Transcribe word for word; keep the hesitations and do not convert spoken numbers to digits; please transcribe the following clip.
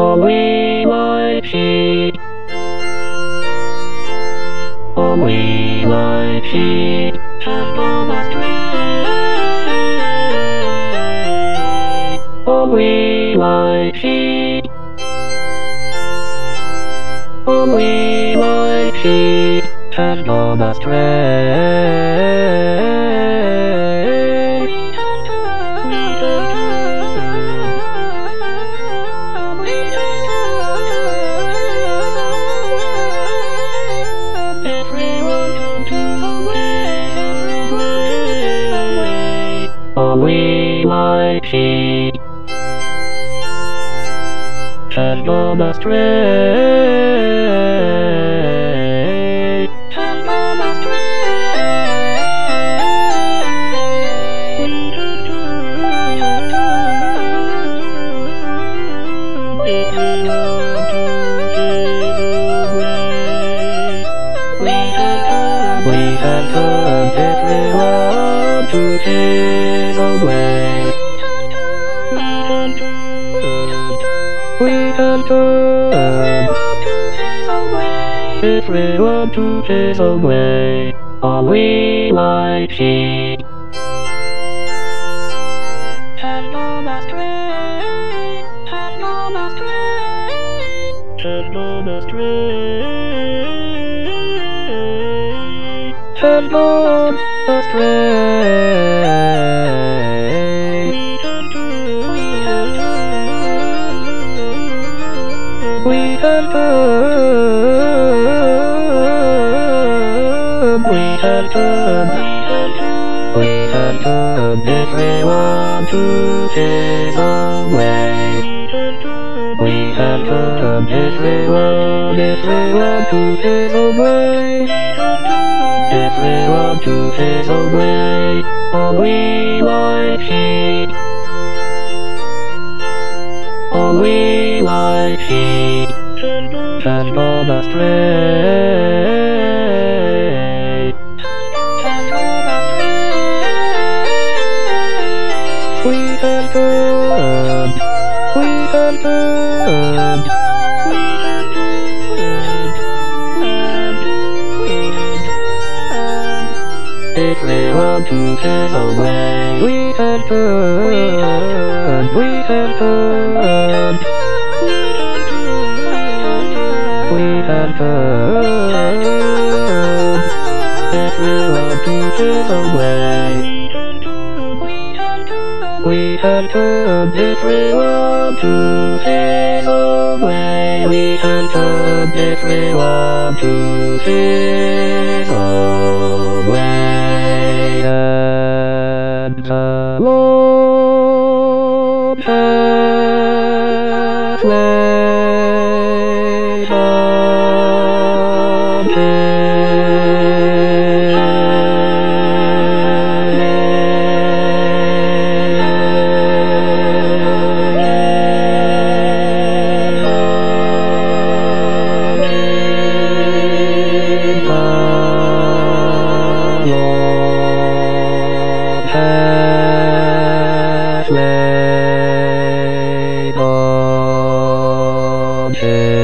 A wee white sheep, a wee white sheep has gone astray. A wee white sheep, a wee white sheep has gone astray. A wee white sheep has gone astray, has gone We have turned everyone to his own way. We have turned everyone to his own way. A wee white sheep has gone astray, has gone astray, has gone astray, has gone astray. We have turned, we have turned, we have turned everyone to his own way. We have turned everyone, everyone to his own way. Everyone to his own way. A wee white sheep, a wee white sheep has gone astray, has gone astray. We have turned, we have turned, we have turned, we have turned everyone to his own way. We have turned, we have turned, we have turned everyone to his own way. We have turned everyone to his own way. We have turned everyone to his own way. And the Lord hath laid on laid on him.